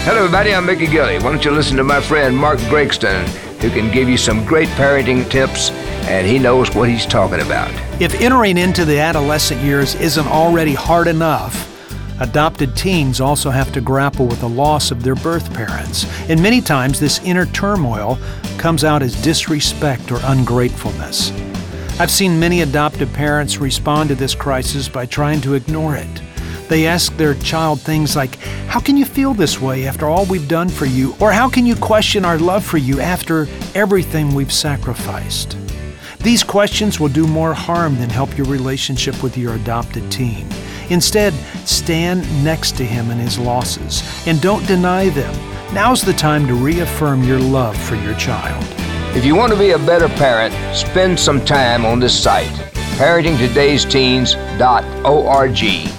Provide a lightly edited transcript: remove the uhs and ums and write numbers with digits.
Hello, everybody. I'm Mickey Gilley. Why don't you listen to my friend Mark Gregston, who can give you some great parenting tips, and he knows what he's talking about. If entering into the adolescent years isn't already hard enough, adopted teens also have to grapple with the loss of their birth parents. And many times this inner turmoil comes out as disrespect or ungratefulness. I've seen many adoptive parents respond to this crisis by trying to ignore it. They ask their child things like, "How can you feel this way after all we've done for you?" Or "How can you question our love for you after everything we've sacrificed?" These questions will do more harm than help your relationship with your adopted teen. Instead, stand next to him in his losses and don't deny them. Now's the time to reaffirm your love for your child. If you want to be a better parent, spend some time on this site, parentingtodaysteens.org.